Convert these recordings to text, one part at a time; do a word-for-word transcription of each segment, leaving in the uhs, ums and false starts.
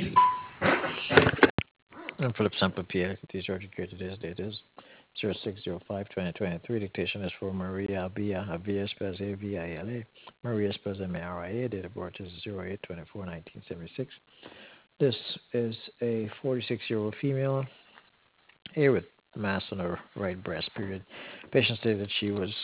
I'm Philip Sample P L. The Georgia Care today's date is zero six zero five twenty twenty-three. Dictation is for Maria Avia. Avia spells A V I L A. Maria spells M A R I A. Date of birth is zero eight twenty-four nineteen seventy-six. This is a forty-six-year-old female, A with mass on her right breast, period. Patient stated that she was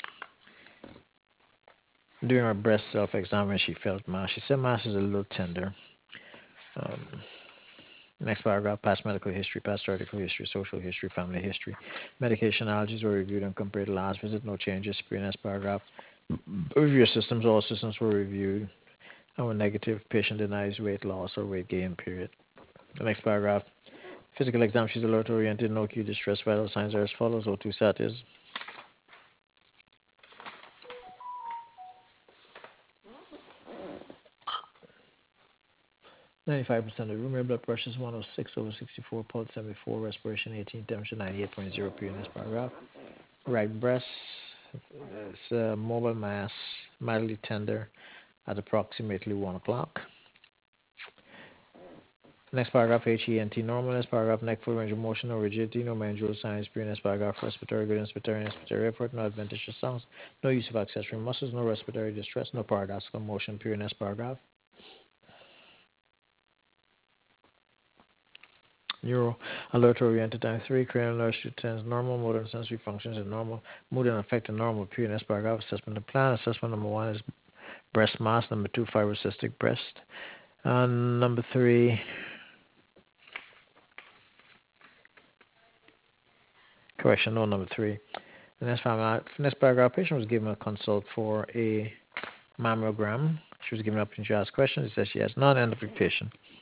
doing her breast self-exam and she felt mass. She said mass is a little tender. Um, Next paragraph, past medical history, past article history, social history, family history. Medication allergies were reviewed and compared to last visit, no changes. Next paragraph, review your systems, all systems were reviewed. And when negative, patient denies weight loss or weight gain, period. The next paragraph, physical exam, she's alert oriented, no acute distress, vital signs are as follows. O two sat is ninety-five percent of the room, red blood pressure is one oh six over sixty-four, pulse seventy-four, respiration eighteen, temperature ninety-eight point zero, period. Next paragraph, right breast, it's a mobile mass, mildly tender at approximately one o'clock. Next paragraph, H E N T normal. Next paragraph, neck full range of motion, no rigidity, no manual signs. Period. Next paragraph, respiratory good, respiratory, respiratory effort, no adventitious sounds, no use of accessory muscles, no respiratory distress, no paradoxical motion. Period. Next paragraph, neuro alert oriented time three, cranial nerve tends normal, motor and sensory functions is normal, mood and affect are normal. Period. Next paragraph, assessment of plan. Assessment number one is breast mass. Number two, fibrocystic breast. And number three, correction, no, number three. The next, paragraph, next paragraph, patient was given a consult for a mammogram. She was given an opportunity to ask questions. It says she has none. End of dictation.